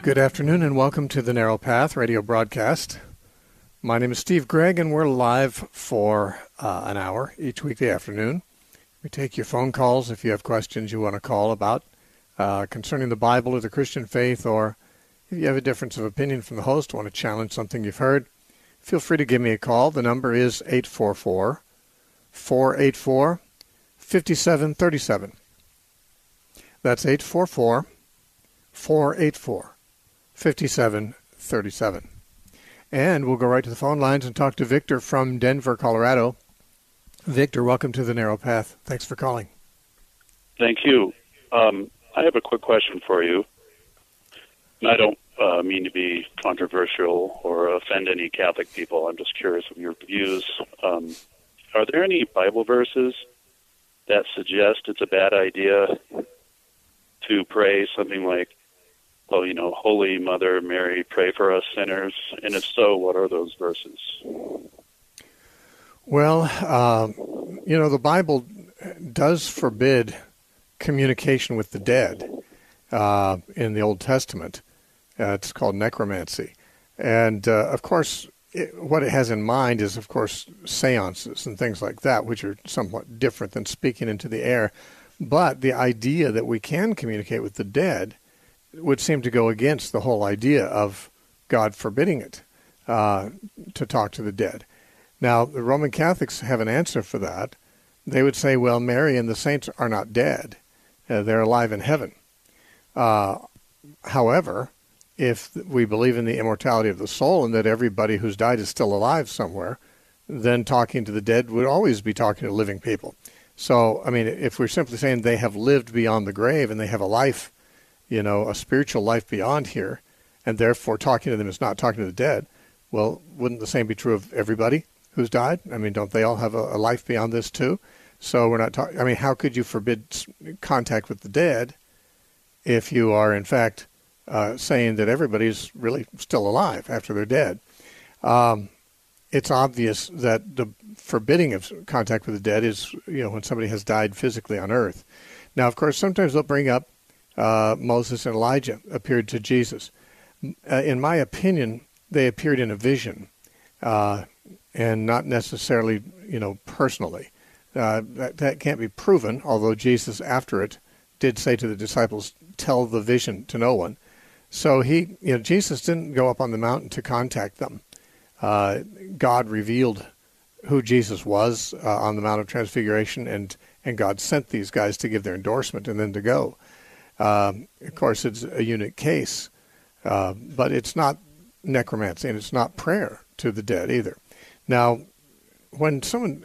Good afternoon and welcome to the Narrow Path radio broadcast. My name is Steve Gregg and we're live for an hour each weekday afternoon. We take your phone calls if you have questions you want to call about concerning the Bible or the Christian faith, or if you have a difference of opinion from the host, want to challenge something you've heard, feel free to give me a call. The number is 844-484-5737. That's 844-484-5737. And we'll go right to the phone lines and talk to Victor from Denver, Colorado. Victor, welcome to the Narrow Path. Thanks for calling. Thank you. I have a quick question for you. I don't mean to be controversial or offend any Catholic people. I'm just curious of your views. Are there any Bible verses that suggest it's a bad idea to pray something like, Holy Mother Mary, pray for us sinners? And if so, what are those verses? Well, the Bible does forbid communication with the dead in the Old Testament. It's called necromancy. And, of course, what it has in mind is, of course, seances and things like that, which are somewhat different than speaking into the air. But the idea that we can communicate with the dead would seem to go against the whole idea of God forbidding it, to talk to the dead. Now, the Roman Catholics have an answer for that. They would say, well, Mary and the saints are not dead. They're alive in heaven. However, if we believe in the immortality of the soul and that everybody who's died is still alive somewhere, then talking to the dead would always be talking to living people. So, if we're simply saying they have lived beyond the grave and they have a life, a spiritual life beyond here, and therefore talking to them is not talking to the dead, well, wouldn't the same be true of everybody who's died? Don't they all have a life beyond this too? So we're not talking, how could you forbid contact with the dead if you are, in fact, saying that everybody's really still alive after they're dead? It's obvious that the forbidding of contact with the dead is, when somebody has died physically on earth. Now, of course, sometimes they'll bring up Moses and Elijah appeared to Jesus. In my opinion, they appeared in a vision, and not necessarily, personally. That can't be proven, although Jesus, after it, did say to the disciples, tell the vision to no one. So Jesus didn't go up on the mountain to contact them. God revealed who Jesus was on the Mount of Transfiguration, and God sent these guys to give their endorsement and then to go. Of course, it's a unique case, but it's not necromancy, and it's not prayer to the dead either. Now, when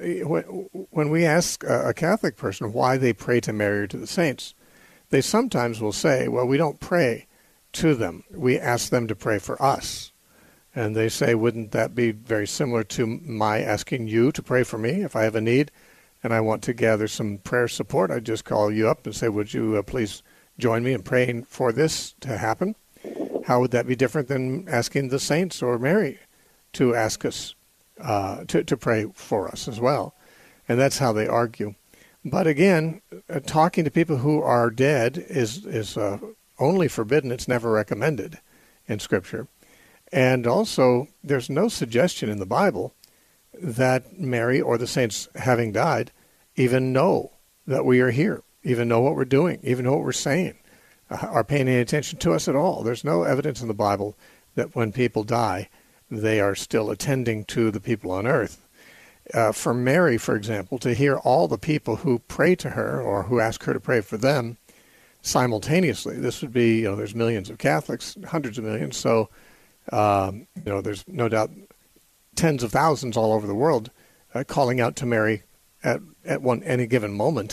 we ask a Catholic person why they pray to Mary or to the saints, they sometimes will say, well, we don't pray to them. We ask them to pray for us. And they say, wouldn't that be very similar to my asking you to pray for me if I have a need and I want to gather some prayer support? I just call you up and say, would you please join me in praying for this to happen? How would that be different than asking the saints or Mary to ask us to pray for us as well? And that's how they argue. But again, talking to people who are dead is only forbidden. It's never recommended in Scripture. And also, there's no suggestion in the Bible that Mary or the saints, having died, even know that we are here, even know what we're doing, even know what we're saying, are paying any attention to us at all. There's no evidence in the Bible that when people die, they are still attending to the people on earth. For Mary, for example, to hear all the people who pray to her or who ask her to pray for them simultaneously, this would be, there's millions of Catholics, hundreds of millions, so there's no doubt tens of thousands all over the world calling out to Mary at any given moment.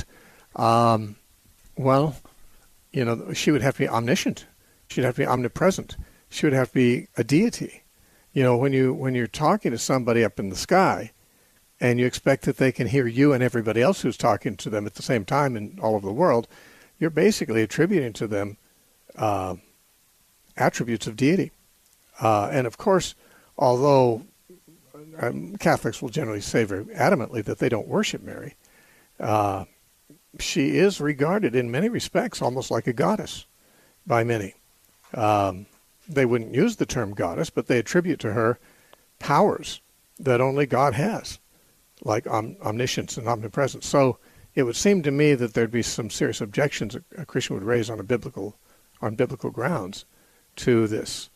She would have to be omniscient. She'd have to be omnipresent. She would have to be a deity. When you're talking to somebody up in the sky and you expect that they can hear you and everybody else who's talking to them at the same time in all over the world, you're basically attributing to them attributes of deity. And of course, although Catholics will generally say very adamantly that they don't worship Mary, she is regarded in many respects almost like a goddess by many. they wouldn't use the term goddess, but they attribute to her powers that only God has, like omniscience and omnipresence. So it would seem to me that there'd be some serious objections a Christian would raise on biblical grounds to this.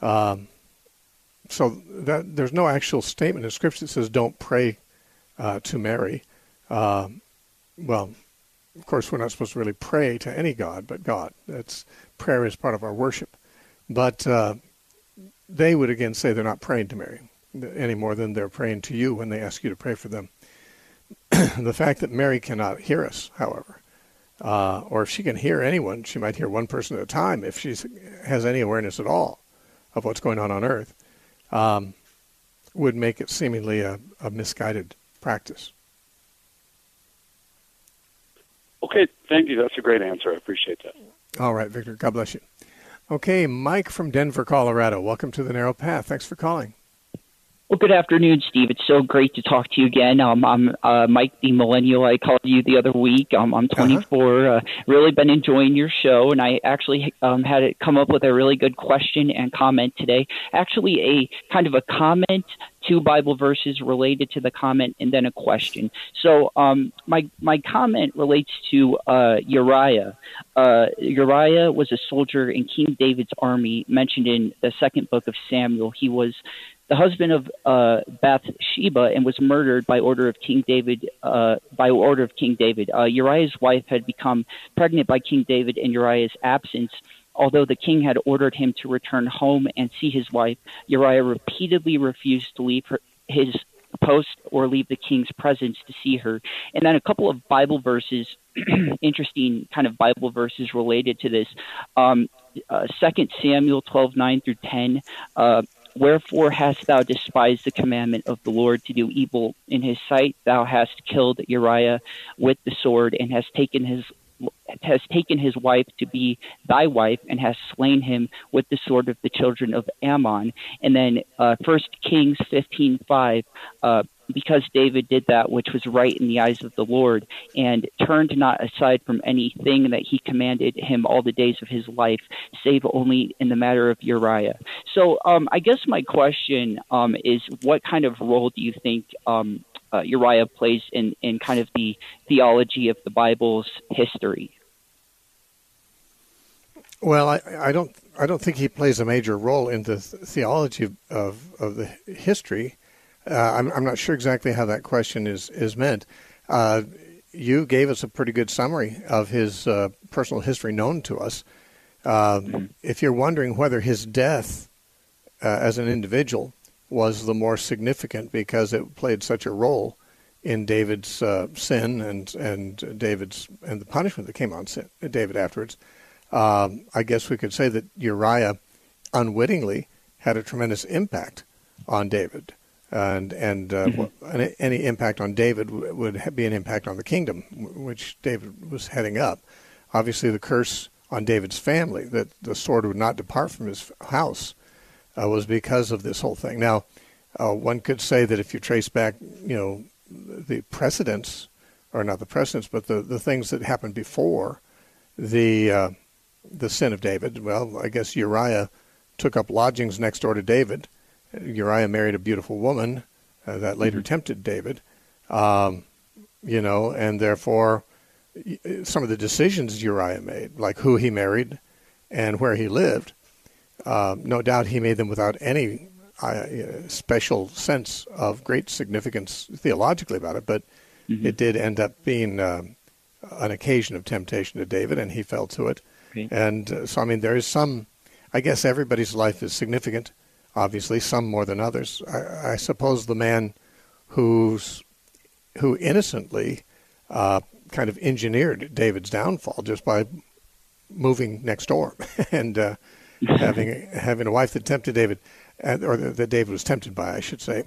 So that there's no actual statement in Scripture that says don't pray to Mary. Well, of course, we're not supposed to really pray to any god but God. Prayer is part of our worship. But they would again say they're not praying to Mary any more than they're praying to you when they ask you to pray for them. The fact that Mary cannot hear us, however, or if she can hear anyone, she might hear one person at a time if she has any awareness at all of what's going on earth, would make it seemingly a misguided practice. Okay, thank you. That's a great answer. I appreciate that. All right, Victor. God bless you. Okay, Mike from Denver, Colorado. Welcome to The Narrow Path. Thanks for calling. Well, good afternoon, Steve. It's so great to talk to you again. I'm Mike the Millennial. I called you the other week. I'm 24. Really been enjoying your show, and I actually had it come up with a really good question and comment today. Actually, a kind of a comment, two Bible verses related to the comment, and then a question. So my comment relates to Uriah. Uriah was a soldier in King David's army, mentioned in the second book of Samuel. He was the husband of Bathsheba and was murdered by order of King David. Uriah's wife had become pregnant by King David in Uriah's absence. Although the king had ordered him to return home and see his wife, Uriah repeatedly refused to leave his post or leave the king's presence to see her. And then a couple of Bible verses, interesting kind of Bible verses related to this. 2 Samuel 12:9 through 10. Wherefore hast thou despised the commandment of the Lord to do evil in his sight? Thou hast killed Uriah with the sword, and hast taken his wife to be thy wife, and hast slain him with the sword of the children of Ammon. And then 1 Kings 15:5, because David did that which was right in the eyes of the Lord, and turned not aside from anything that he commanded him all the days of his life, save only in the matter of Uriah. So I guess my question is, what kind of role do you think Uriah plays in kind of the theology of the Bible's history? Well, I don't think he plays a major role in the theology of the history. I'm not sure exactly how that question is meant. You gave us a pretty good summary of his personal history known to us. If you're wondering whether his death as an individual was the more significant because it played such a role in David's sin and the punishment that came on David afterwards, I guess we could say that Uriah unwittingly had a tremendous impact on David. And any impact on David would be an impact on the kingdom, which David was heading up. Obviously, the curse on David's family, that the sword would not depart from his house, was because of this whole thing. Now, one could say that if you trace back, the precedents, or not the precedents, but the things that happened before the sin of David, well, I guess Uriah took up lodgings next door to David. Uriah married a beautiful woman that later tempted David, and therefore some of the decisions Uriah made, like who he married and where he lived, no doubt he made them without any special sense of great significance theologically about it, but it did end up being an occasion of temptation to David, and he fell to it. Okay. And so, there is some, I guess everybody's life is significant, obviously, some more than others. I suppose the man who innocently kind of engineered David's downfall just by moving next door and having a wife that tempted David, or that David was tempted by, I should say.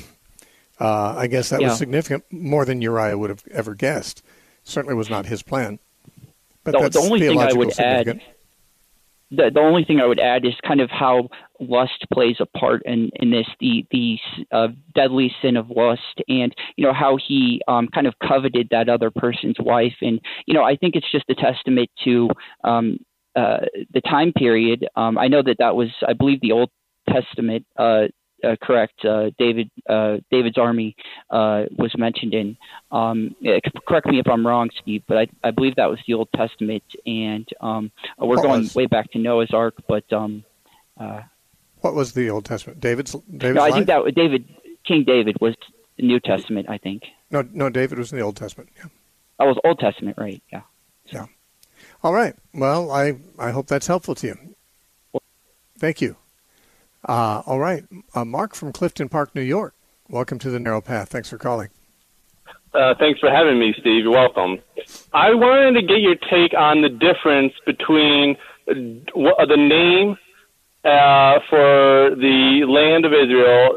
I guess that was significant, more than Uriah would have ever guessed. Certainly was not his plan. But that's the only thing I would add. The only thing I would add is kind of how lust plays a part in this, the deadly sin of lust, and how he kind of coveted that other person's wife, and I think it's just a testament to the time period, I know that was, I believe, the Old Testament. Correct. David's army was mentioned in. Correct me if I'm wrong, Steve, but I believe that was the Old Testament, and we're going way back to Noah's Ark. But what was the Old Testament? David's no, I think that King David was the New Testament. I think. No, David was in the Old Testament. Yeah. That was Old Testament, right? Yeah. Yeah. All right. Well, I hope that's helpful to you. Thank you. All right. Mark from Clifton Park, New York. Welcome to the Narrow Path. Thanks for calling. Thanks for having me, Steve. You're welcome. I wanted to get your take on the difference between the name for the land of Israel,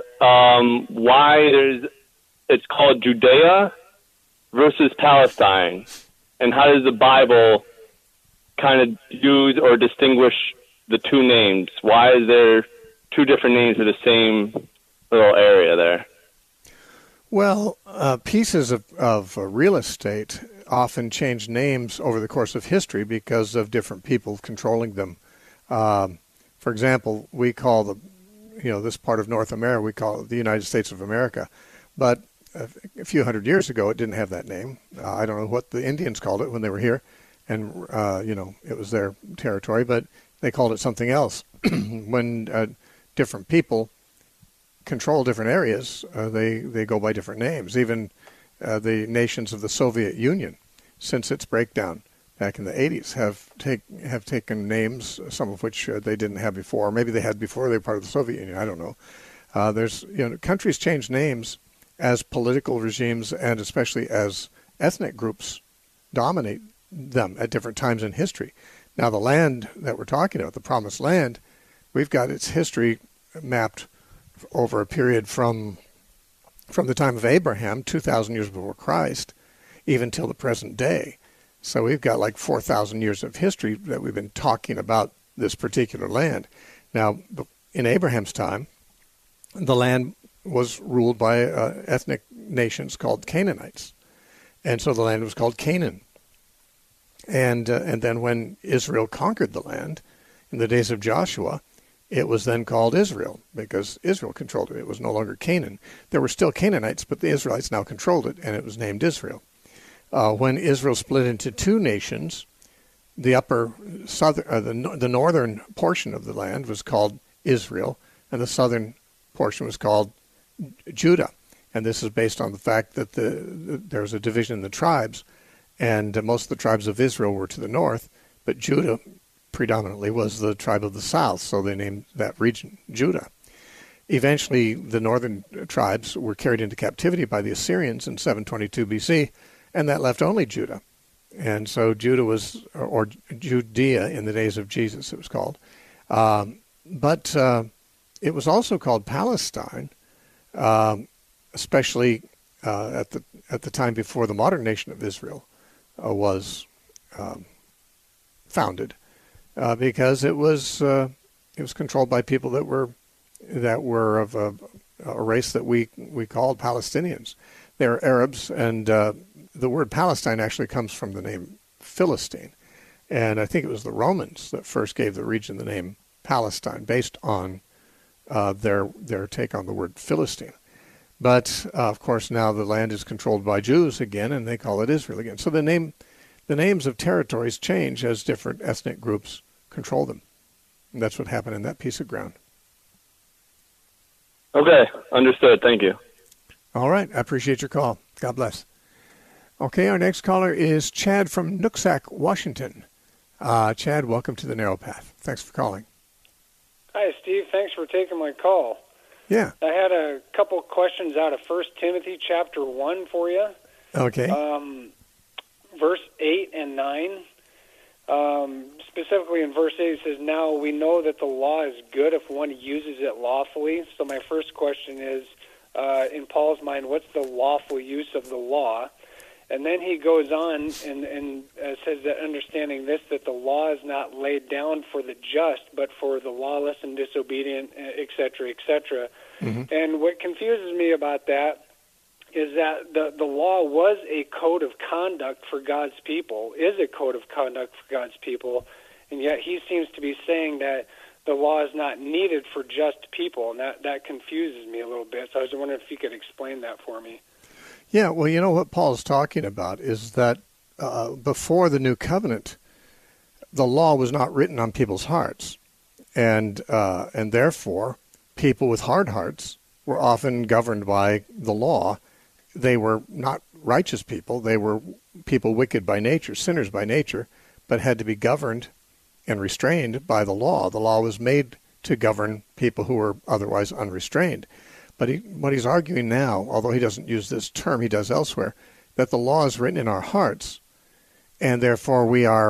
why it's called Judea versus Palestine, and how does the Bible kind of use or distinguish the two names? Why is there two different names for the same little area there? Well, pieces of real estate often change names over the course of history because of different people controlling them. For example, we call this part of North America, we call it the United States of America. But a few hundred years ago, it didn't have that name. I don't know what the Indians called it when they were here, and it was their territory, but they called it something else. When different people control different areas, they go by different names. Even the nations of the Soviet Union, since its breakdown back in the 80s, have taken names, some of which they didn't have before. Maybe they had before they were part of the Soviet Union. I don't know. Countries change names as political regimes and especially as ethnic groups dominate them at different times in history. Now, the land that we're talking about, the Promised Land, we've got its history mapped over a period from the time of Abraham, 2,000 years before Christ, even till the present day. So we've got like 4,000 years of history that we've been talking about this particular land. Now, in Abraham's time, the land was ruled by ethnic nations called Canaanites. And so the land was called Canaan. And then when Israel conquered the land, in the days of Joshua, it was then called Israel because Israel controlled it. It was no longer Canaan. There were still Canaanites, but the Israelites now controlled it, and it was named Israel. When Israel split into two nations, the upper southern, the northern portion of the land was called Israel, and the southern portion was called Judah. And this is based on the fact that there was a division in the tribes, and most of the tribes of Israel were to the north, but Judah predominantly was the tribe of the south, so they named that region Judah. Eventually, the northern tribes were carried into captivity by the Assyrians in 722 BC, and that left only Judah. And so Judah was, or Judea in the days of Jesus, it was called. But it was also called Palestine, especially at the time before the modern nation of Israel was founded, because it was controlled by people that were of a race that we called Palestinians. They're Arabs, and the word Palestine actually comes from the name Philistine, and I think it was the Romans that first gave the region the name Palestine, based on their take on the word Philistine. But of course, now the land is controlled by Jews again, and they call it Israel again. So the names of territories change as different ethnic groups control them. And that's what happened in that piece of ground. Okay, understood. Thank you. All right, I appreciate your call. God bless. Okay, our next caller is Chad from Nooksack, Washington. Chad, welcome to the Narrow Path. Thanks for calling. Hi, Steve. Thanks for taking my call. Yeah. I had a couple questions out of 1 Timothy chapter 1 for you. Okay. Verse 8 and 9. Specifically in verse 8, it says, "Now we know that the law is good if one uses it lawfully." So my first question is, in Paul's mind, what's the lawful use of the law? And then he goes on and says that understanding this, that the law is not laid down for the just, but for the lawless and disobedient, et cetera, et cetera. Mm-hmm. And what confuses me about that is that the law was a code of conduct for God's people, is a code of conduct for God's people, and yet he seems to be saying that the law is not needed for just people, and that confuses me a little bit. So I was wondering if you could explain that for me. Yeah, well, you know what Paul's talking about is that before the new covenant, the law was not written on people's hearts, and therefore people with hard hearts were often governed by the law. They were not righteous people. They were people wicked by nature, sinners by nature, but had to be governed and restrained by the law. The law was made to govern people who were otherwise unrestrained. But what he's arguing now, although he doesn't use this term, he does elsewhere, that the law is written in our hearts, and therefore we are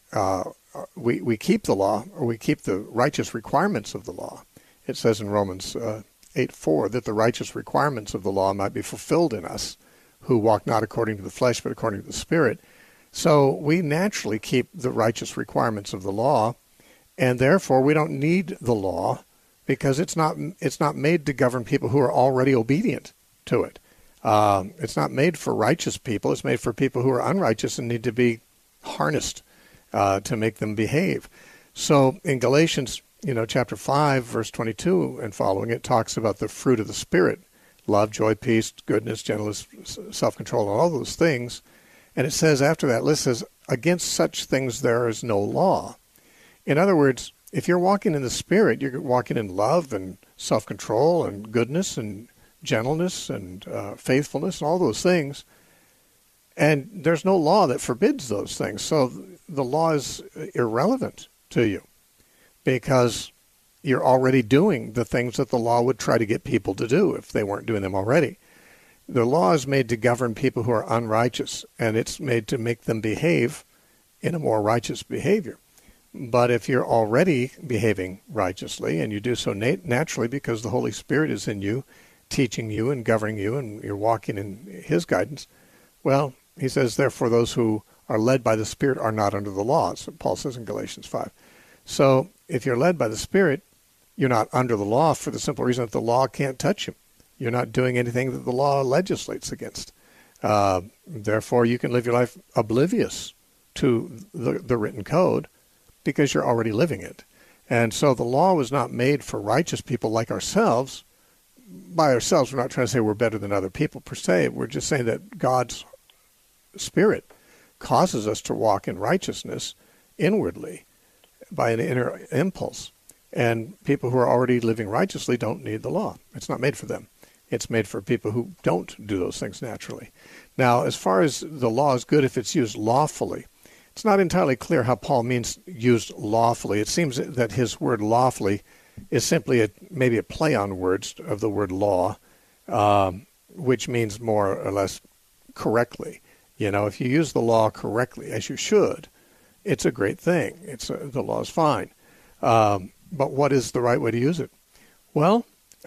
we keep the law, or we keep the righteous requirements of the law. It says in Romans 8:4 that the righteous requirements of the law might be fulfilled in us, who walk not according to the flesh, but according to the Spirit. So we naturally keep the righteous requirements of the law, and therefore we don't need the law, because it's not made to govern people who are already obedient to it. It's not made for righteous people. It's made for people who are unrighteous and need to be harnessed to make them behave. So in Galatians, chapter 5, verse 22 and following, it talks about the fruit of the Spirit: love, joy, peace, goodness, gentleness, self-control, and all those things. And it says after that list says, against such things there is no law. In other words, if you're walking in the Spirit, you're walking in love and self-control and goodness and gentleness and faithfulness and all those things. And there's no law that forbids those things. So the law is irrelevant to you because you're already doing the things that the law would try to get people to do if they weren't doing them already. The law is made to govern people who are unrighteous, and it's made to make them behave in a more righteous behavior. But if you're already behaving righteously, and you do so naturally because the Holy Spirit is in you, teaching you and governing you, and you're walking in His guidance, well, he says, therefore those who are led by the Spirit are not under the law. So Paul says in Galatians 5. So if you're led by the Spirit, you're not under the law for the simple reason that the law can't touch you. You're not doing anything that the law legislates against. Therefore, you can live your life oblivious to the written code because you're already living it. And so the law was not made for righteous people like ourselves. By ourselves, we're not trying to say we're better than other people per se. We're just saying that God's Spirit causes us to walk in righteousness inwardly by an inner impulse. And people who are already living righteously don't need the law. It's not made for them. It's made for people who don't do those things naturally. Now, as far as the law is good if it's used lawfully, it's not entirely clear how Paul means used lawfully. It seems that his word lawfully is simply maybe a play on words of the word law, which means more or less correctly. If you use the law correctly, as you should, it's a great thing. The law is fine. But what is the right way to use it? Well,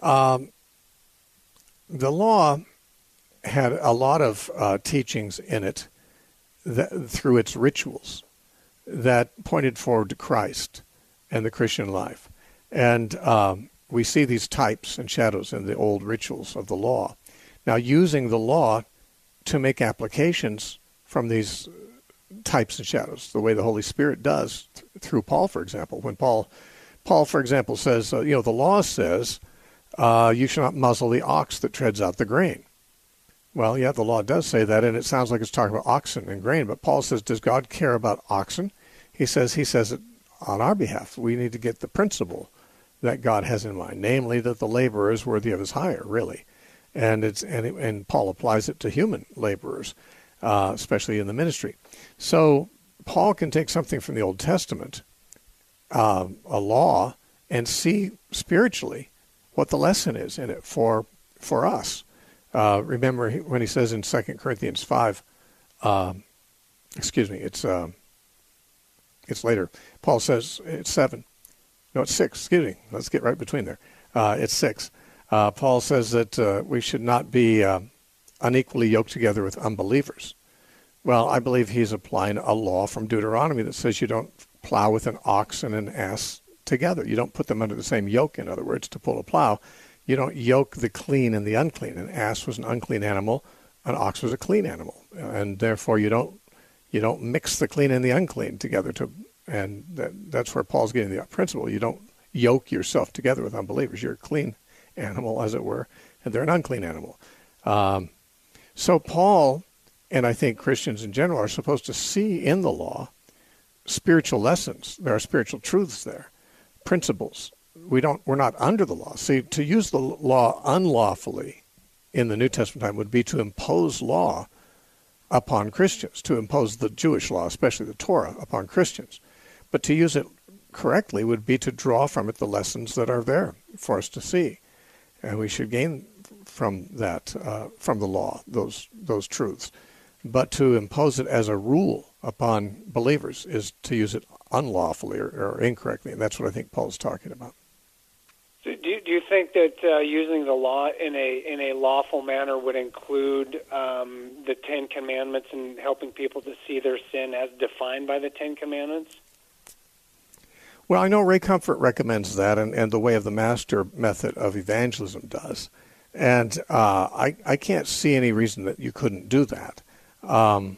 the law had a lot of teachings in it through its rituals that pointed forward to Christ and the Christian life. And we see these types and shadows in the old rituals of the law. Now, using the law to make applications from these types and shadows, the way the Holy Spirit does through Paul, for example. When Paul, for example, says, the law says, you shall not muzzle the ox that treads out the grain. Well, yeah, the law does say that, and it sounds like it's talking about oxen and grain. But Paul says, does God care about oxen? He says it on our behalf. We need to get the principle that God has in mind, namely that the laborer is worthy of his hire, really. And Paul applies it to human laborers, especially in the ministry. So Paul can take something from the Old Testament, a law, and see spiritually what the lesson is in it for us. Remember when he says in 2 Corinthians 5, it's later. Paul says, it's 7. No, it's 6. Let's get right between there. It's 6. Paul says that we should not be unequally yoked together with unbelievers. Well, I believe he's applying a law from Deuteronomy that says you don't plow with an ox and an ass together. You don't put them under the same yoke, in other words, to pull a plow. You don't yoke the clean and the unclean. An ass was an unclean animal. An ox was a clean animal. And therefore you don't mix the clean and the unclean together to And that's where Paul's getting the principle. You don't yoke yourself together with unbelievers. You're a clean animal, as it were, and they're an unclean animal. So Paul, and I think Christians in general, are supposed to see in the law spiritual lessons. There are spiritual truths there, principles. We're not under the law. See, to use the law unlawfully in the New Testament time would be to impose law upon Christians, to impose the Jewish law, especially the Torah, upon Christians. But to use it correctly would be to draw from it the lessons that are there for us to see. And we should gain from that, from the law, those truths. But to impose it as a rule upon believers is to use it unlawfully or incorrectly, and that's what I think Paul's talking about. So do you think that using the law in a lawful manner would include the Ten Commandments and helping people to see their sin as defined by the Ten Commandments? Well, I know Ray Comfort recommends that, and the Way of the Master method of evangelism does. And I can't see any reason that you couldn't do that. But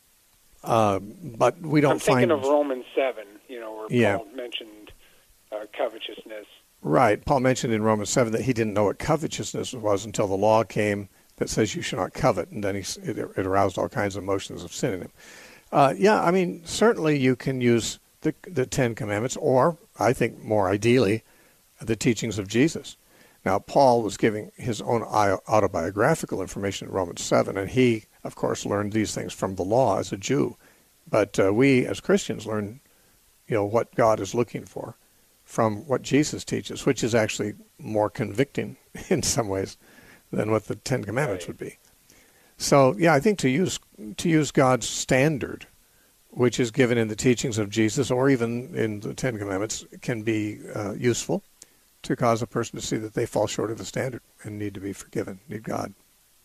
we don't find... I'm thinking of Romans 7, where Paul mentioned covetousness. Right. Paul mentioned in Romans 7 that he didn't know what covetousness was until the law came that says you should not covet, and then it aroused all kinds of emotions of sin in him. Certainly you can use the Ten Commandments, or, I think more ideally, the teachings of Jesus. Now, Paul was giving his own autobiographical information in Romans 7, and he, of course, learned these things from the law as a Jew. But we, as Christians, learn, what God is looking for from what Jesus teaches, which is actually more convicting in some ways than what the Ten Commandments would be. So, I think to use God's standard, which is given in the teachings of Jesus or even in the Ten Commandments, can be useful to cause a person to see that they fall short of the standard and need to be forgiven, need God.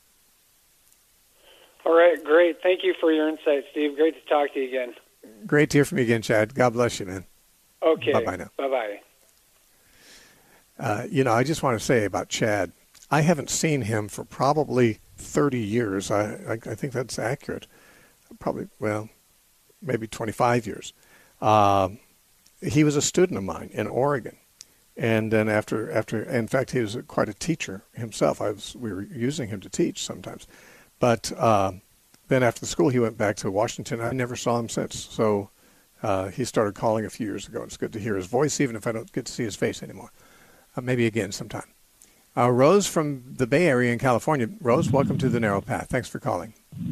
All right, great. Thank you for your insight, Steve. Great to talk to you again. Great to hear from you again, Chad. God bless you, man. Okay. Bye-bye now. Bye-bye. I just want to say about Chad, I haven't seen him for probably 30 years. I think that's accurate. Probably, maybe 25 years. He was a student of mine in Oregon. And then after, in fact, he was quite a teacher himself. We were using him to teach sometimes. But then after the school, he went back to Washington. I never saw him since. So he started calling a few years ago. It's good to hear his voice, even if I don't get to see his face anymore. Maybe again sometime. Rose from the Bay Area in California. Rose, welcome to The Narrow Path. Thanks for calling.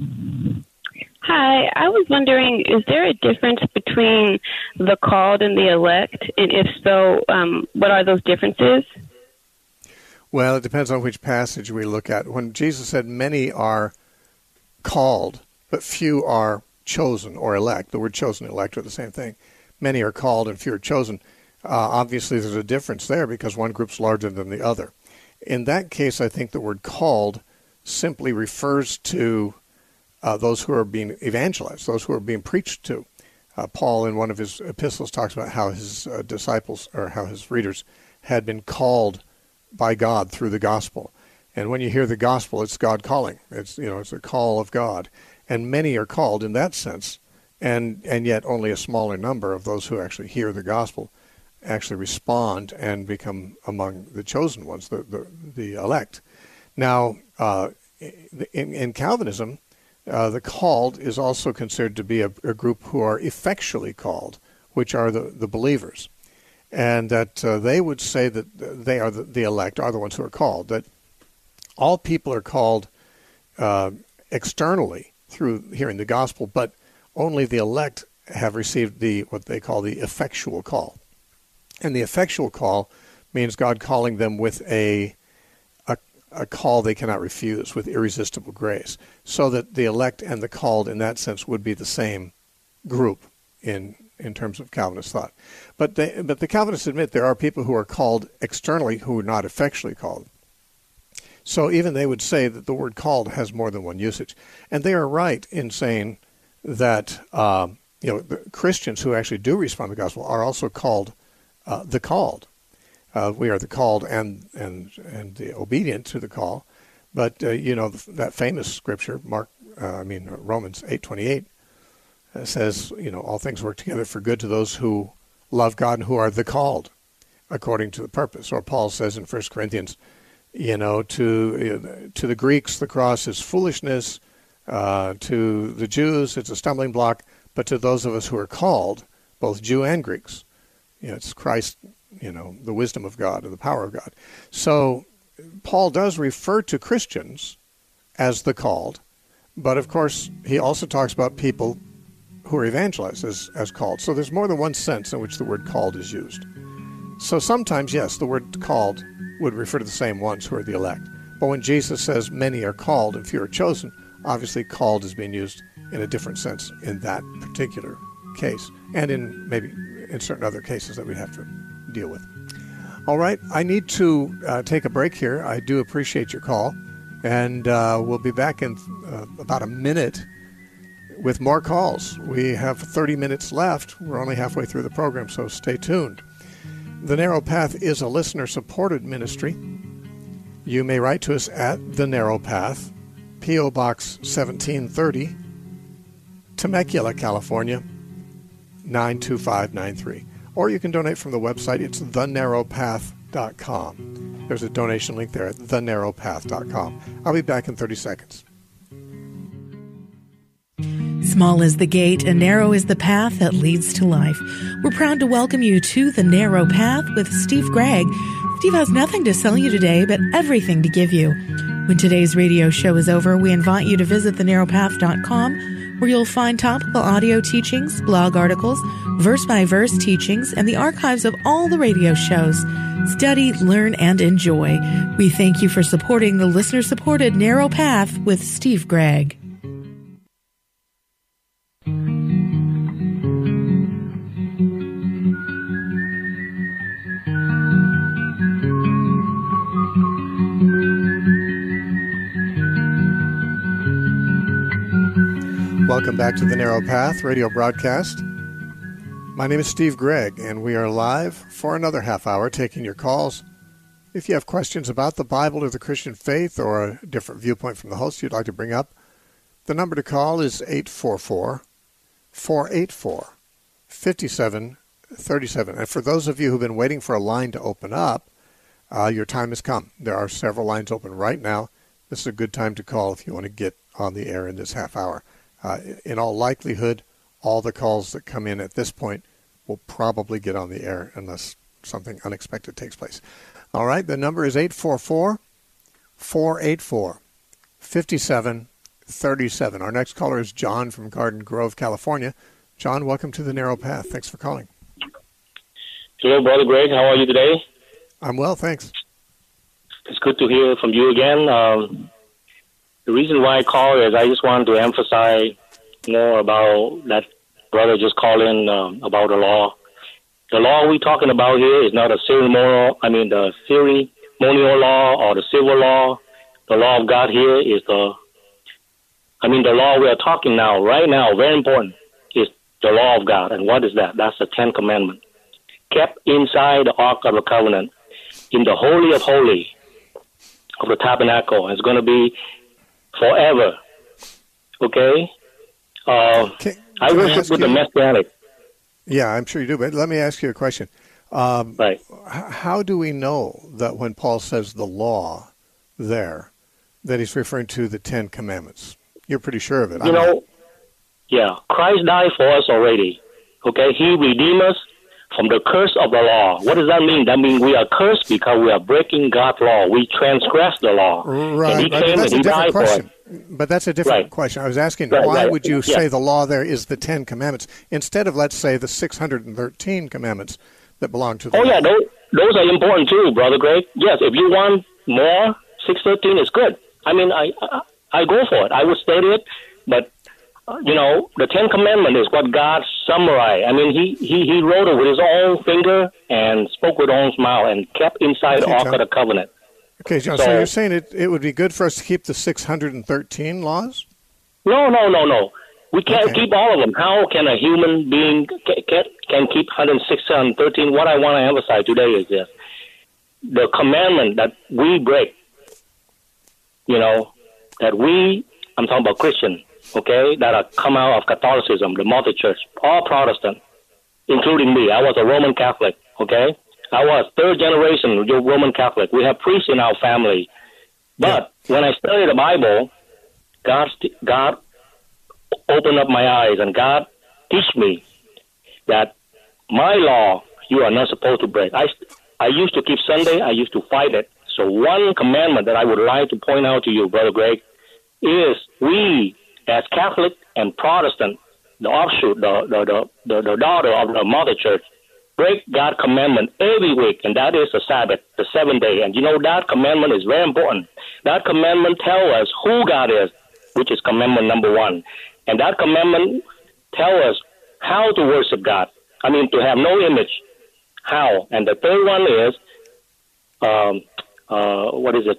Hi. I was wondering, is there a difference between the called and the elect? And if so, what are those differences? Well, it depends on which passage we look at. When Jesus said many are called, but few are chosen or elect, the word chosen and elect are the same thing. Many are called and few are chosen. Obviously, there's a difference there because one group's larger than the other. In that case, I think the word called simply refers to those who are being evangelized, those who are being preached to. Paul, in one of his epistles, talks about how his disciples or how his readers had been called by God through the gospel. And when you hear the gospel, it's God calling. It's a call of God. And many are called in that sense, and yet only a smaller number of those who actually hear the gospel actually respond and become among the chosen ones, the elect. Now, in Calvinism, the called is also considered to be a group who are effectually called, which are the believers. And that they would say that they are the elect, are the ones who are called, that all people are called externally through hearing the gospel, but only the elect have received what they call the effectual call. And the effectual call means God calling them with a call they cannot refuse, with irresistible grace, so that the elect and the called in that sense would be the same group in terms of Calvinist thought. But the Calvinists admit there are people who are called externally who are not effectually called. So even they would say that the word called has more than one usage. And they are right in saying that the Christians who actually do respond to the gospel are also called the called. We are the called and the obedient to the call. But that famous scripture, Romans 8:28, says, all things work together for good to those who love God and who are the called according to the purpose. Or Paul says in 1 Corinthians, to the Greeks, the cross is foolishness. To the Jews, it's a stumbling block. But to those of us who are called, both Jew and Greeks, it's Christ, the wisdom of God and the power of God. So Paul does refer to Christians as the called. But, of course, he also talks about people who are evangelized as called. So there's more than one sense in which the word called is used. So sometimes, yes, the word called would refer to the same ones who are the elect. But when Jesus says many are called and few are chosen, obviously called is being used in a different sense in that particular case, and in maybe in certain other cases that we'd have to deal with. All right, I need to take a break here. I do appreciate your call, and we'll be back in about a minute with more calls. We have 30 minutes left. We're only halfway through the program, so stay tuned. The Narrow Path is a listener-supported ministry. You may write to us at The Narrow Path, P.O. Box 1730, Temecula, California, 92593. Or you can donate from the website. It's thenarrowpath.com. There's a donation link there at thenarrowpath.com. I'll be back in 30 seconds. Small is the gate and narrow is the path that leads to life. We're proud to welcome you to The Narrow Path with Steve Gregg. Steve has nothing to sell you today, but everything to give you. When today's radio show is over, we invite you to visit thenarrowpath.com, where you'll find topical audio teachings, blog articles, verse-by-verse teachings, and the archives of all the radio shows. Study, learn, and enjoy. We thank you for supporting the listener-supported Narrow Path with Steve Gregg. Welcome back to the Narrow Path radio broadcast. My name is Steve Gregg, and we are live for another half hour taking your calls. If you have questions about the Bible or the Christian faith or a different viewpoint from the host you'd like to bring up, the number to call is 844-484-5737. And for those of you who've been waiting for a line to open up, your time has come. There are several lines open right now. This is a good time to call if you want to get on the air in this half hour. In all likelihood, all the calls that come in at this point will probably get on the air unless something unexpected takes place. All right, the number is 844-484-5737. Our next caller is John from Garden Grove, California. John, welcome to the Narrow Path. Thanks for calling. Hello, Brother Greg. How are you today? I'm well, thanks. It's good to hear from you again. The reason why I call is I just wanted to emphasize more about that brother just called in about the law. The law we're talking about here is not the ceremonial law or the civil law. The law of God here is the law we are talking now, right now, very important, is the law of God. And what is that? That's the 10 Commandments. Kept inside the Ark of the Covenant, in the Holy of Holies of the Tabernacle. It's going to be forever. Okay? I worship with the Messianic. Yeah, I'm sure you do, but let me ask you a question. Right. How do we know that when Paul says the law there, that he's referring to the 10 Commandments? You're pretty sure of it. Yeah, Christ died for us already. Okay? He redeemed us from the curse of the law. What does that mean? That means we are cursed because we are breaking God's law. We transgress the law. Right. And he came and he died for us. But that's a different question. I was asking, why would you say the law there is the 10 Commandments instead of, let's say, the 613 Commandments that belong to the law? Yeah, those are important too, Brother Greg. Yes, if you want more, 613 is good. I mean, I go for it. I would study it, but the 10 Commandments is what God summarized. I mean, he wrote it with his own finger and spoke with his own mouth and kept inside the Ark of the Covenant. Okay, John, so you're saying it would be good for us to keep the 613 laws? No. We can't keep all of them. How can a human being can keep 613? What I want to emphasize today is this. The commandment that we break, I'm talking about Christian, okay, that are come out of Catholicism, the mother church, all Protestant, including me. I was a Roman Catholic, okay? I was third generation Roman Catholic. We have priests in our family. But when I studied the Bible, God opened up my eyes, and God teach me that my law you are not supposed to break. I used to keep Sunday. I used to fight it. So one commandment that I would like to point out to you, Brother Greg, is we as Catholic and Protestant, the offshoot, the daughter of the mother church, break God's commandment every week, and that is the Sabbath, the seventh day. And you know that commandment is very important. That commandment tells us who God is, which is commandment number 1. And that commandment tells us how to worship God. I mean, to have no image. How? And the third one is, what is it?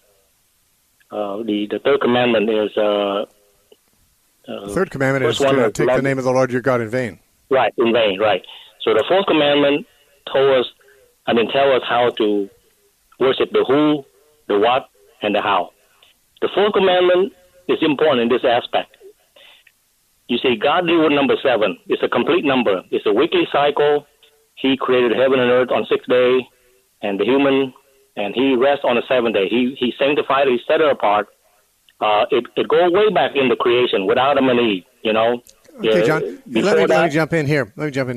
The third commandment is... the third commandment is to take the name of the Lord your God in vain. Right, in vain, right. So the fourth commandment tell us how to worship the who, the what, and the how. The fourth commandment is important in this aspect. You see, God deal with number 7. It's a complete number. It's a weekly cycle. He created heaven and earth on 6th day, and the human, and he rests on the 7th day. He sanctified it. He set it apart. It goes way back in the creation with Adam and Eve, you know. Okay, John, let me jump in here.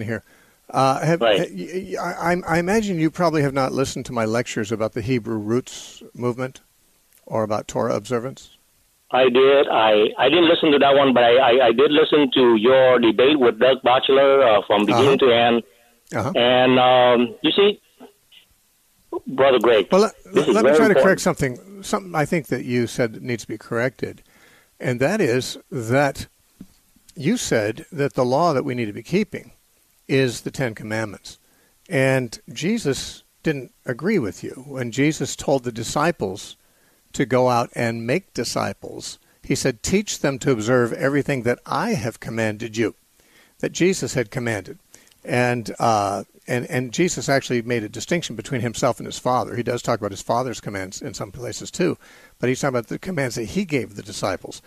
I imagine you probably have not listened to my lectures about the Hebrew roots movement or about Torah observance. I did. I didn't listen to that one, but I did listen to your debate with Doug Batchelor from beginning to end. And you see, Brother Greg. Well, let me try to correct something. Something I think that you said that needs to be corrected, and that is that you said that the law that we need to be keeping is the Ten Commandments. And Jesus didn't agree with you. When Jesus told the disciples to go out and make disciples, he said, teach them to observe everything that I have commanded you, that Jesus had commanded. And Jesus actually made a distinction between himself and his Father. He does talk about his Father's commands in some places too, but he's talking about the commands that he gave the disciples.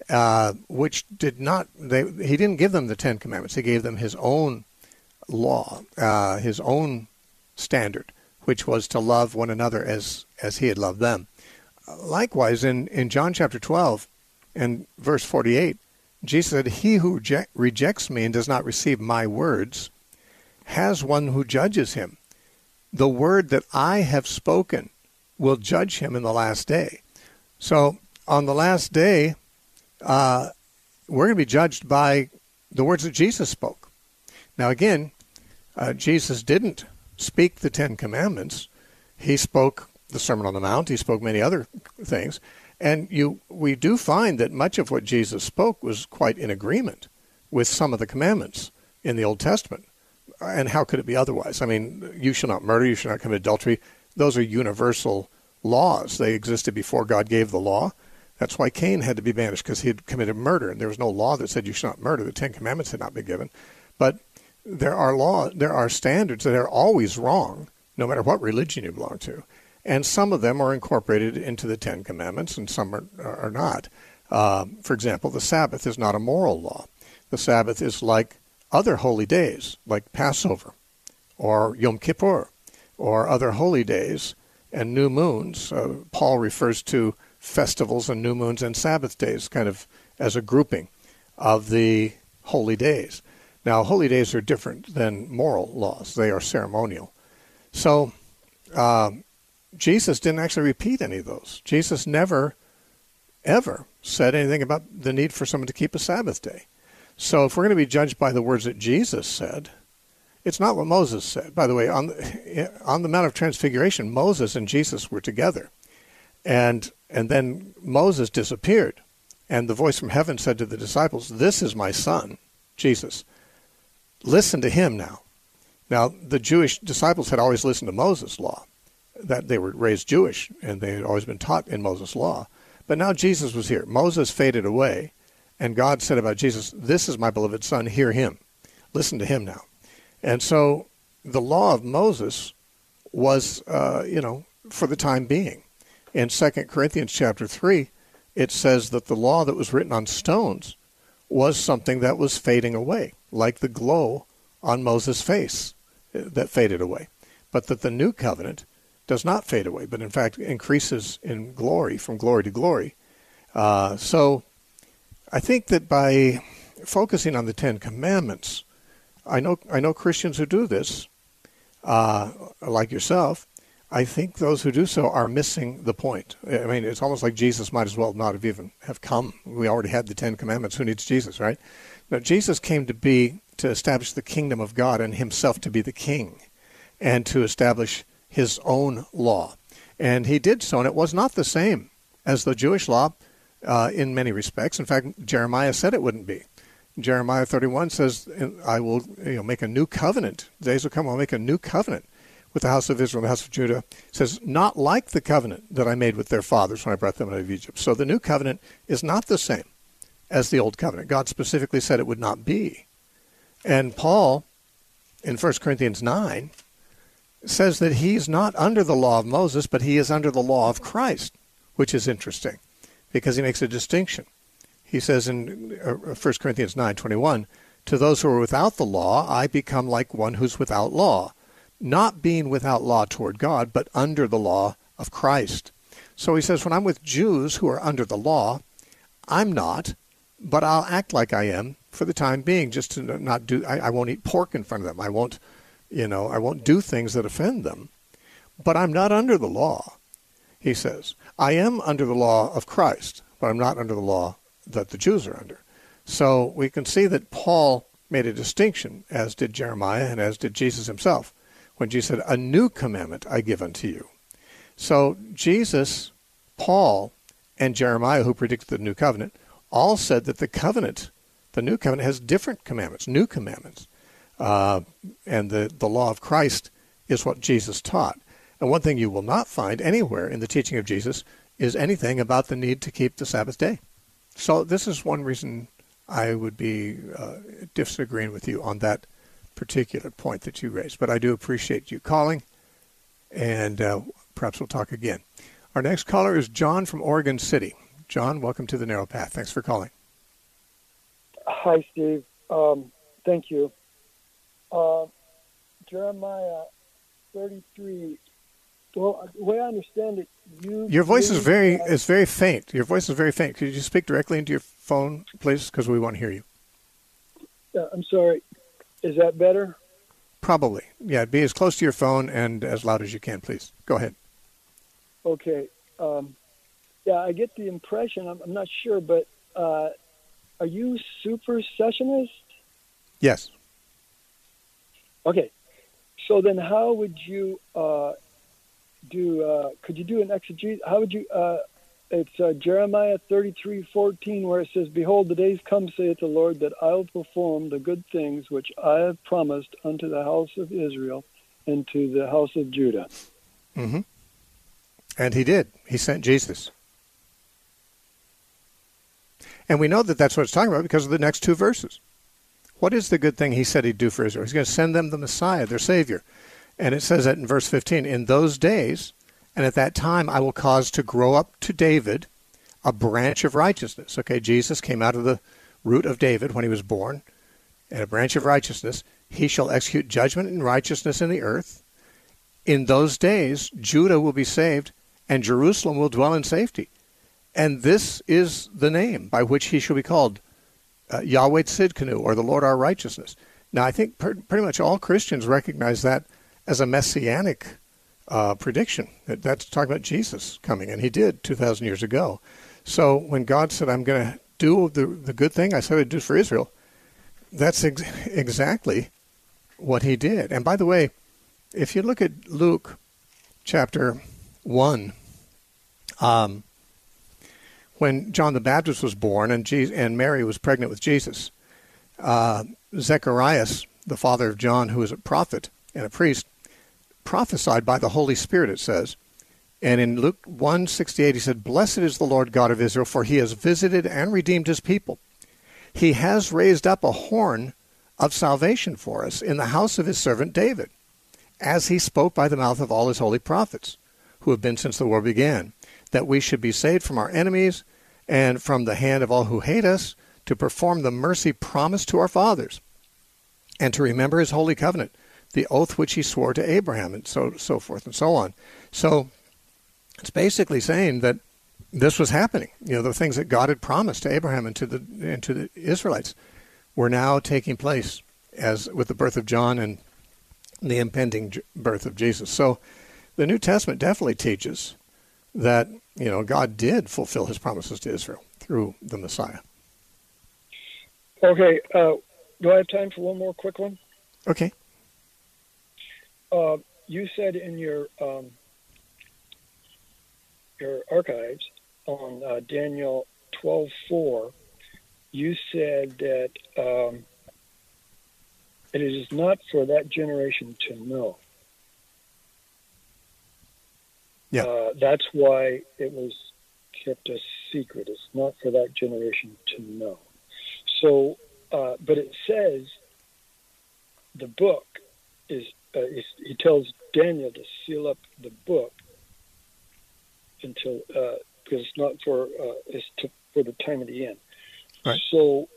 Which did not, he didn't give them the Ten Commandments. He gave them his own law, his own standard, which was to love one another as he had loved them. Likewise, in John chapter 12 and verse 48, Jesus said, he who rejects me and does not receive my words has one who judges him. The word that I have spoken will judge him in the last day. So on the last day, we're going to be judged by the words that Jesus spoke. Now again, Jesus didn't speak the Ten Commandments. He spoke the Sermon on the Mount. He spoke many other things. And we do find that much of what Jesus spoke was quite in agreement with some of the commandments in the Old Testament. And how could it be otherwise? I mean, you shall not murder, you shall not commit adultery. Those are universal laws. They existed before God gave the law. That's why Cain had to be banished, because he had committed murder, and there was no law that said you should not murder. The Ten Commandments had not been given. But there are standards that are always wrong, no matter what religion you belong to. And some of them are incorporated into the Ten Commandments, and some are not. For example, the Sabbath is not a moral law. The Sabbath is like other holy days, like Passover or Yom Kippur or other holy days and new moons. Paul refers to festivals and new moons and Sabbath days kind of as a grouping of the holy days. Now, holy days are different than moral laws. They are ceremonial. So Jesus didn't actually repeat any of those. Jesus never, ever said anything about the need for someone to keep a Sabbath day. So if we're going to be judged by the words that Jesus said, it's not what Moses said. By the way, on the Mount of Transfiguration, Moses and Jesus were together. And then Moses disappeared. And the voice from heaven said to the disciples, this is my son, Jesus. Listen to him now. Now, the Jewish disciples had always listened to Moses' law, that they were raised Jewish, and they had always been taught in Moses' law. But now Jesus was here. Moses faded away, and God said about Jesus, this is my beloved son, hear him. Listen to him now. And so the law of Moses was, for the time being. In 2 Corinthians chapter 3, it says that the law that was written on stones was something that was fading away, like the glow on Moses' face that faded away. But that the new covenant does not fade away, but in fact increases in glory from glory to glory. So I think that by focusing on the Ten Commandments, I know Christians who do this, like yourself. I think those who do so are missing the point. I mean, it's almost like Jesus might as well not have even have come. We already had the Ten Commandments. Who needs Jesus, right? No, Jesus came to establish the kingdom of God and himself to be the king and to establish his own law. And he did so, and it was not the same as the Jewish law in many respects. In fact, Jeremiah said it wouldn't be. Jeremiah 31 says, I will make a new covenant. The days will come, I'll make a new covenant with the house of Israel and the house of Judah. It says, not like the covenant that I made with their fathers when I brought them out of Egypt. So the new covenant is not the same as the old covenant. God specifically said it would not be. And Paul, in 1 Corinthians 9, says that he's not under the law of Moses, but he is under the law of Christ, which is interesting because he makes a distinction. He says in 1 Corinthians 9:21, to those who are without the law, I become like one who's without law, not being without law toward God, but under the law of Christ. So he says, when I'm with Jews who are under the law, I'm not, but I'll act like I am for the time being, just to not do, I won't eat pork in front of them. I won't do things that offend them. But I'm not under the law, he says. I am under the law of Christ, but I'm not under the law that the Jews are under. So we can see that Paul made a distinction, as did Jeremiah and as did Jesus himself, when Jesus said, a new commandment I give unto you. So Jesus, Paul, and Jeremiah, who predicted the new covenant, all said that the new covenant has different commandments, new commandments. And the law of Christ is what Jesus taught. And one thing you will not find anywhere in the teaching of Jesus is anything about the need to keep the Sabbath day. So this is one reason I would be disagreeing with you on that particular point that you raised. But I do appreciate you calling, and perhaps we'll talk again. Our next caller is John from Oregon City. John, welcome to the Narrow Path. Thanks for calling. Hi, Steve. Thank you. Jeremiah 33. Well, the way I understand it, your voice is very faint. Your voice is very faint. Could you speak directly into your phone, please, because we won't hear you. I'm sorry. Is that better? Probably. Yeah, be as close to your phone and as loud as you can, please. Go ahead. Okay. Yeah, I get the impression, I'm not sure, but are you supersessionist? Yes. Okay. So then how would you could you do an exegesis? How would you, it's Jeremiah 33:14, where it says, behold, the days come, saith the Lord, that I will perform the good things which I have promised unto the house of Israel and to the house of Judah. Mm-hmm. And he did. He sent Jesus. And we know that that's what it's talking about because of the next two verses. What is the good thing he said he'd do for Israel? He's going to send them the Messiah, their Savior. And it says that in verse 15, in those days, and at that time, I will cause to grow up to David a branch of righteousness. Okay, Jesus came out of the root of David when he was born, and a branch of righteousness. He shall execute judgment and righteousness in the earth. In those days, Judah will be saved, and Jerusalem will dwell in safety. And this is the name by which he shall be called, Yahweh Tzidkenu, or the Lord our righteousness. Now, I think pretty much all Christians recognize that as a messianic prediction. That's talking about Jesus coming, and he did 2,000 years ago. So when God said, I'm going to do the good thing I said I'd do for Israel, that's exactly what he did. And by the way, if you look at Luke chapter 1, when John the Baptist was born and Mary was pregnant with Jesus, Zacharias, the father of John, who was a prophet and a priest, prophesied by the Holy Spirit, it says. And in Luke 1:68, he said, blessed is the Lord God of Israel, for he has visited and redeemed his people. He has raised up a horn of salvation for us in the house of his servant David, as he spoke by the mouth of all his holy prophets, who have been since the world began, that we should be saved from our enemies and from the hand of all who hate us, to perform the mercy promised to our fathers, and to remember his holy covenant, the oath which he swore to Abraham, and so forth and so on. So it's basically saying that this was happening. The things that God had promised to Abraham and to the Israelites were now taking place, as with the birth of John and the impending birth of Jesus. So the New Testament definitely teaches that God did fulfill his promises to Israel through the Messiah. Okay, do I have time for one more quick one? Okay. You said in your archives on Daniel 12:4, you said that it is not for that generation to know. Yeah. That's why it was kept a secret. It's not for that generation to know. So, but it says the book is, he tells Daniel to seal up the book until, because it's not for, for the time of the end. Right. So,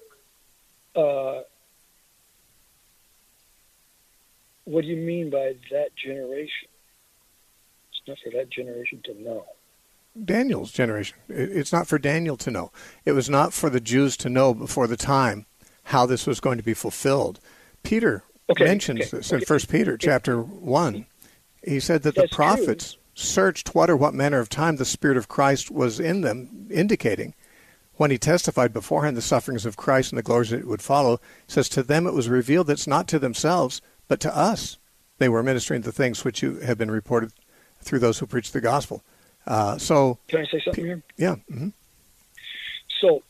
what do you mean by that generation? It's not for that generation to know. Daniel's generation. It's not for Daniel to know. It was not for the Jews to know before the time how this was going to be fulfilled. Peter mentions this in 1 Peter chapter 1. He said that the prophets searched what manner of time the Spirit of Christ was in them, indicating when he testified beforehand the sufferings of Christ and the glories that would follow. He says, to them it was revealed that it's not to themselves, but to us they were ministering the things which you have been reported through those who preach the gospel. So can I say something here? Yeah. Mm-hmm. So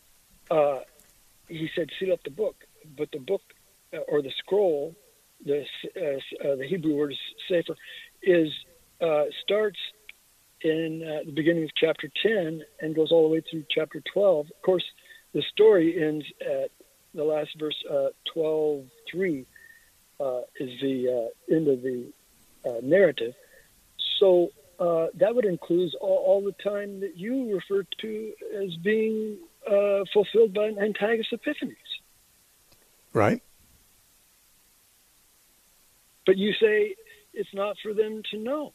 he said, seal up the book, but the book or the scroll, the Hebrew word is sefer, starts in the beginning of chapter 10 and goes all the way through chapter 12. Of course, the story ends at the last verse, 12:3 is the end of the narrative. So that would include all the time that you referred to as being fulfilled by Antiochus Epiphanes. Right. But you say it's not for them to know.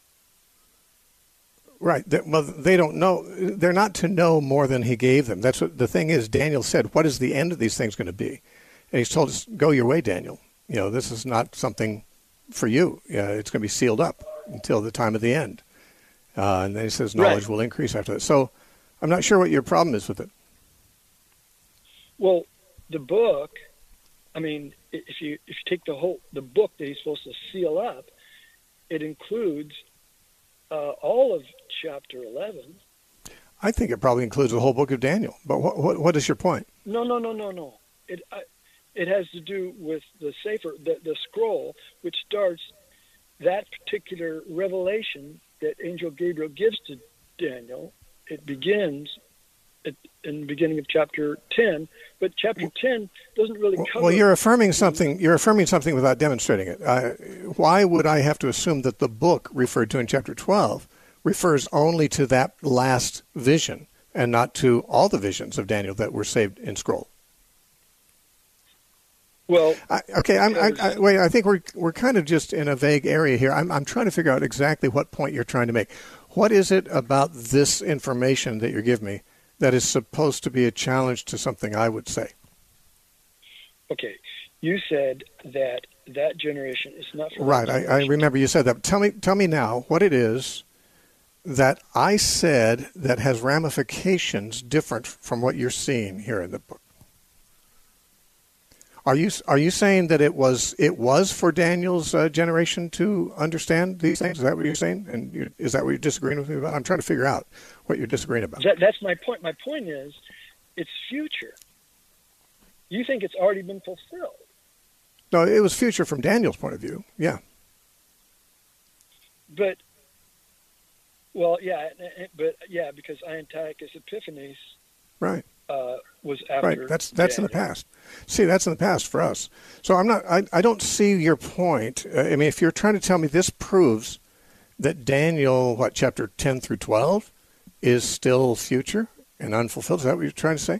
Right. Well, they don't know. They're not to know more than he gave them. That's what the thing is. Daniel said, what is the end of these things going to be? And he's told us, go your way, Daniel. This is not something for you. It's going to be sealed up until the time of the end. And then he says knowledge will increase after that. So I'm not sure what your problem is with it. Well, the book, I mean, if you take the book that he's supposed to seal up, it includes all of chapter 11. I think it probably includes the whole book of Daniel. But what is your point? No. It has to do with the sefer, the scroll, which starts that particular revelation that Angel Gabriel gives to Daniel. It begins in the beginning of chapter 10, but chapter 10 doesn't really cover. Well, you're affirming something without demonstrating it. Why would I have to assume that the book referred to in chapter 12 refers only to that last vision and not to all the visions of Daniel that were saved in scroll? Well, I think we're kind of just in a vague area here. I'm trying to figure out exactly what point you're trying to make. What is it about this information that you give me that is supposed to be a challenge to something I would say? Okay, you said that generation is not for right. I remember you said that. Tell me now what it is that I said that has ramifications different from what you're seeing here in the book. Are you saying that it was for Daniel's generation to understand these things? Is that what you're saying? And is that what you're disagreeing with me about? I'm trying to figure out what you're disagreeing about. That's my point. My point is, it's future. You think it's already been fulfilled? No, it was future from Daniel's point of view. Yeah. But because Antiochus Epiphanes, right, was after. Right, that's in the past. See, that's in the past for us. So I don't see your point. I mean, if you're trying to tell me this proves that Daniel, chapter 10 through 12, is still future, and unfulfilled. Is that what you're trying to say?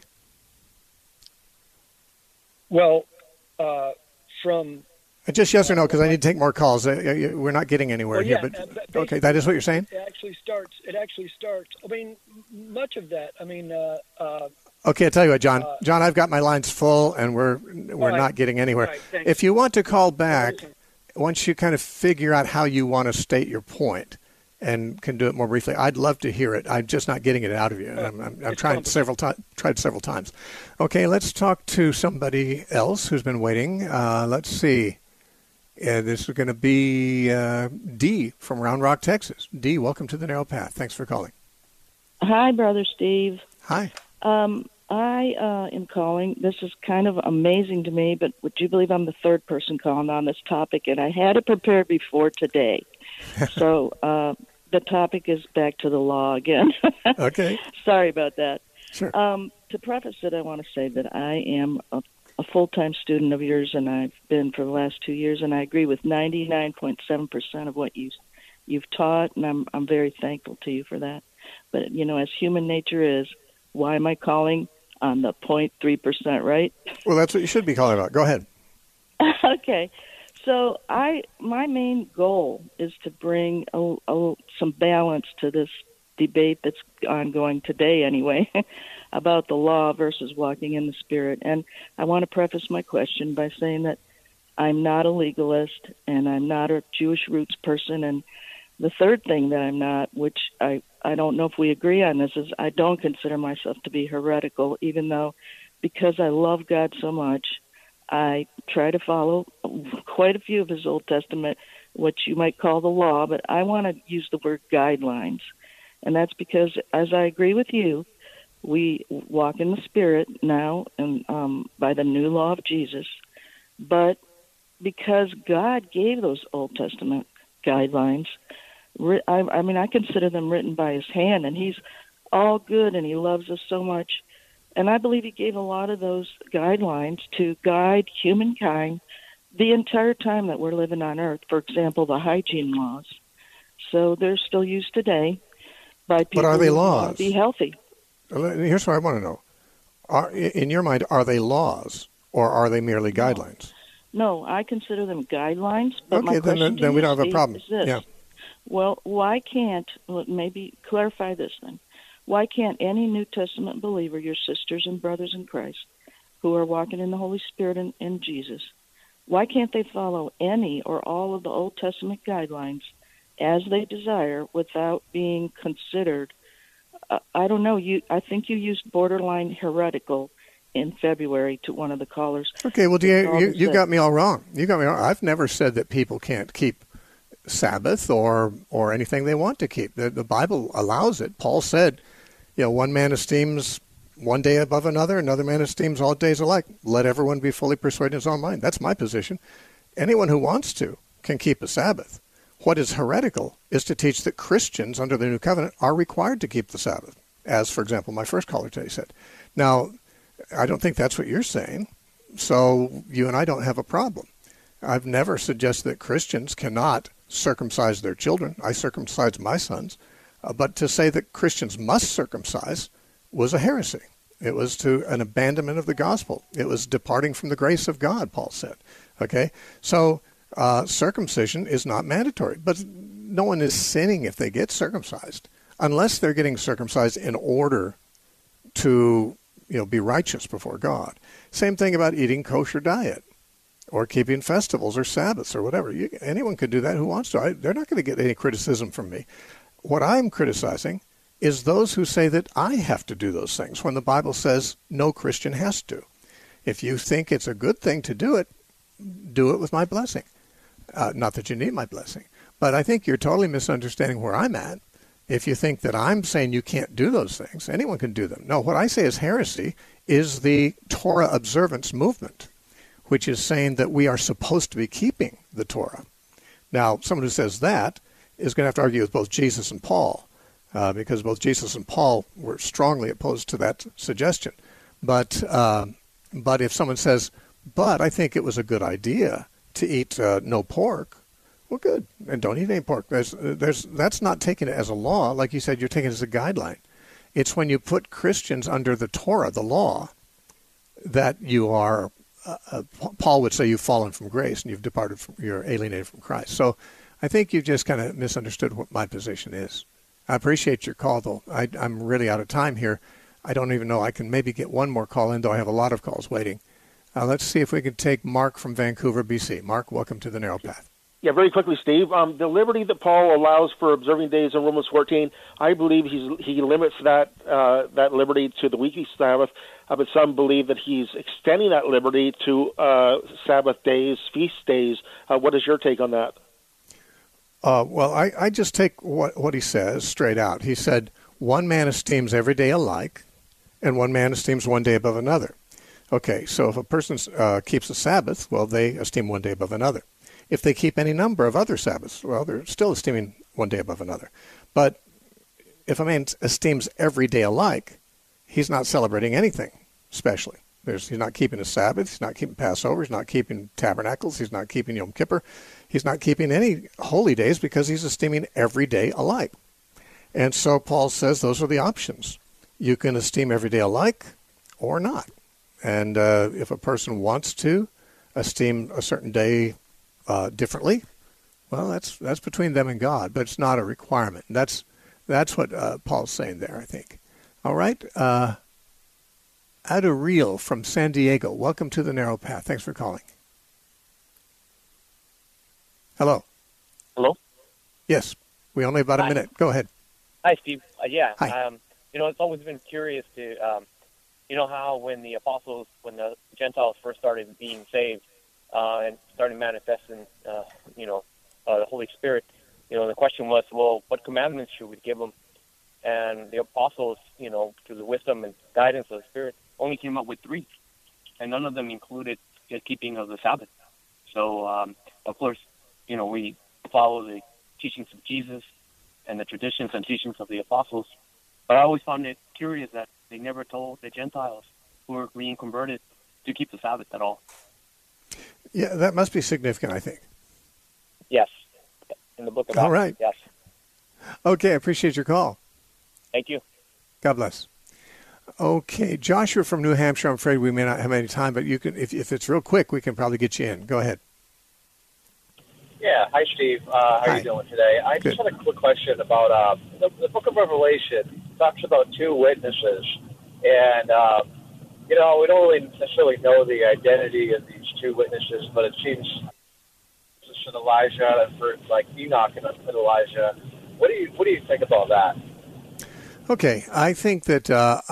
Well, from... Just yes or no, because I need to take more calls. We're not getting anywhere here. But okay, that is what you're saying? It actually starts. I mean, much of that. I mean... okay, I'll tell you what, John. John, I've got my lines full, and we're not getting anywhere. Right, if you want to call back, once you kind of figure out how you want to state your point and can do it more briefly, I'd love to hear it. I'm just not getting it out of you. I'm trying several times. Okay, let's talk to somebody else who's been waiting. Let's see. This is going to be Dee from Round Rock, Texas. Dee, welcome to the Narrow Path. Thanks for calling. Hi, Brother Steve. Hi. I am calling. This is kind of amazing to me, but would you believe I'm the third person calling on this topic, and I had it prepared before today. So the topic is back to the law again. Okay. Sorry about that. Sure. To preface it, I want to say that I am a full-time student of yours, and I've been for the last 2 years, and I agree with 99.7% of what you've taught, and I'm very thankful to you for that. But, you know, as human nature is, why am I calling on the 0.3%, right? Well, that's what you should be calling about. Go ahead. Okay. So my main goal is to bring some balance to this debate that's ongoing today anyway about the law versus walking in the Spirit. And I want to preface my question by saying that I'm not a legalist and I'm not a Jewish roots person. And the third thing that I'm not, which I don't know if we agree on this, is I don't consider myself to be heretical, even though because I love God so much, I try to follow quite a few of his Old Testament, what you might call the law, but I want to use the word guidelines. And that's because, as I agree with you, we walk in the Spirit now and by the new law of Jesus. But because God gave those Old Testament guidelines, I mean, I consider them written by his hand, and he's all good, and he loves us so much. And I believe he gave a lot of those guidelines to guide humankind the entire time that we're living on earth. For example, the hygiene laws. So they're still used today by people but are they who laws? want to be healthy. Here's what I want to know. In your mind, are they laws, or are they merely guidelines? No, I consider them guidelines. But okay, my question then we don't have a Steve, problem. is this. Yeah. Well, why can't, maybe clarify this then. Why can't any New Testament believer, your sisters and brothers in Christ, who are walking in the Holy Spirit and in Jesus, why can't they follow any or all of the Old Testament guidelines as they desire without being considered, I don't know, I think you used borderline heretical in February to one of the callers. Okay, well, you got me all wrong. You got me wrong. I've never said that people can't keep Sabbath or anything they want to keep. The Bible allows it. Paul said, one man esteems one day above another man esteems all days alike. Let everyone be fully persuaded in his own mind. That's my position. Anyone who wants to can keep a Sabbath. What is heretical is to teach that Christians under the New Covenant are required to keep the Sabbath, as, for example, my first caller today said. Now, I don't think that's what you're saying, so you and I don't have a problem. I've never suggested that Christians cannot circumcise their children. I circumcise my sons. But to say that Christians must circumcise was a heresy. It was an abandonment of the gospel. It was departing from the grace of God, Paul said. Okay? So circumcision is not mandatory. But no one is sinning if they get circumcised, unless they're getting circumcised in order to be righteous before God. Same thing about eating kosher diet or keeping festivals or Sabbaths or whatever. Anyone could do that who wants to. They're not going to get any criticism from me. What I'm criticizing is those who say that I have to do those things when the Bible says no Christian has to. If you think it's a good thing to do it with my blessing. Not that you need my blessing. But I think you're totally misunderstanding where I'm at. If you think that I'm saying you can't do those things, anyone can do them. No, what I say is heresy is the Torah observance movement, which is saying that we are supposed to be keeping the Torah. Now, someone who says that is going to have to argue with both Jesus and Paul, because both Jesus and Paul were strongly opposed to that suggestion. But if someone says, but I think it was a good idea to eat no pork, well, good, and don't eat any pork. That's not taking it as a law. Like you said, you're taking it as a guideline. It's when you put Christians under the Torah, the law, that you are, Paul would say, you've fallen from grace and you've departed from, you're alienated from Christ. So I think you've just kind of misunderstood what my position is. I appreciate your call, though. I'm really out of time here. I don't even know. I can maybe get one more call in, though I have a lot of calls waiting. Let's see if we can take Mark from Vancouver, BC. Mark, welcome to the Narrow Path. Yeah, very quickly, Steve. The liberty that Paul allows for observing days in Romans 14, I believe he limits that liberty to the weekly Sabbath, but some believe that he's extending that liberty to Sabbath days, feast days. What is your take on that? Well, I just take what he says straight out. He said, one man esteems every day alike, and one man esteems one day above another. Okay, so if a person keeps a Sabbath, well, they esteem one day above another. If they keep any number of other Sabbaths, well, they're still esteeming one day above another. But if a man esteems every day alike, he's not celebrating anything specially. He's not keeping a Sabbath, he's not keeping Passover, he's not keeping Tabernacles, he's not keeping Yom Kippur, he's not keeping any holy days because he's esteeming every day alike. And so Paul says those are the options. You can esteem every day alike or not. And if a person wants to esteem a certain day differently, well, that's between them and God, but it's not a requirement. That's what Paul's saying there, I think. All right. Adariel from San Diego, welcome to the Narrow Path. Thanks for calling. Hello. Hello? Yes. We only have about a minute. Go ahead. Hi, Steve. Yeah. Hi. It's always been curious to, how when the apostles, when the Gentiles first started being saved and started manifesting, the Holy Spirit, the question was, well, what commandments should we give them? And the apostles, through the wisdom and guidance of the Spirit, only came up with 3, and none of them included the keeping of the Sabbath. So, of course, we follow the teachings of Jesus and the traditions and teachings of the apostles. But I always found it curious that they never told the Gentiles who were being converted to keep the Sabbath at all. Yeah, that must be significant, I think. Yes. In the book of All right. Yes. Okay, I appreciate your call. Thank you. God bless. Okay, Joshua from New Hampshire. I'm afraid we may not have any time, but you can, if it's real quick, we can probably get you in. Go ahead. Yeah. Hi, Steve. How are Hi. you doing today? I just had a quick question about the book of Revelation talks about 2 witnesses, and we don't really necessarily know the identity of these 2 witnesses, but it seems it's Elijah and for like Enoch and Elijah. What do you think about that? Okay, I think that,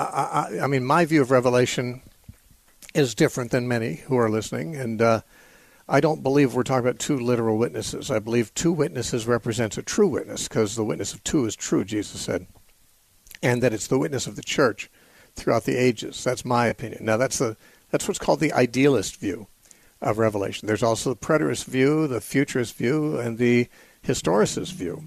my view of Revelation is different than many who are listening, and I don't believe we're talking about 2 literal witnesses. I believe 2 witnesses represents a true witness, because the witness of 2 is true, Jesus said, and that it's the witness of the church throughout the ages. That's my opinion. Now, that's what's called the idealist view of Revelation. There's also the preterist view, the futurist view, and the historicist view.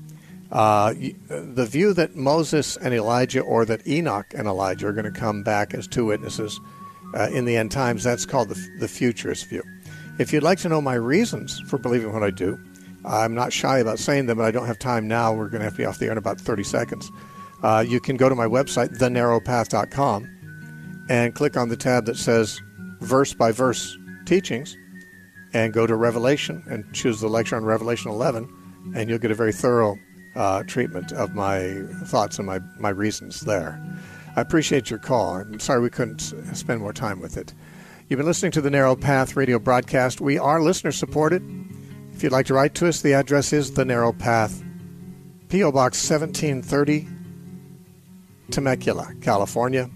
The view that Moses and Elijah, or that Enoch and Elijah are going to come back as 2 witnesses in the end times, that's called the futurist view. If you'd like to know my reasons for believing what I do, I'm not shy about saying them, but I don't have time now. We're going to have to be off the air in about 30 seconds. You can go to my website, thenarrowpath.com, and click on the tab that says verse-by-verse teachings, and go to Revelation and choose the lecture on Revelation 11, and you'll get a very thorough treatment of my thoughts and my reasons there. I appreciate your call. I'm sorry we couldn't spend more time with it. You've been listening to the Narrow Path radio broadcast. We are listener-supported. If you'd like to write to us, the address is The Narrow Path, P.O. Box 1730, Temecula, California,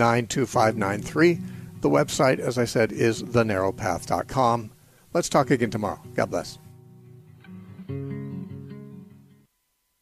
92593. The website, as I said, is thenarrowpath.com. Let's talk again tomorrow. God bless.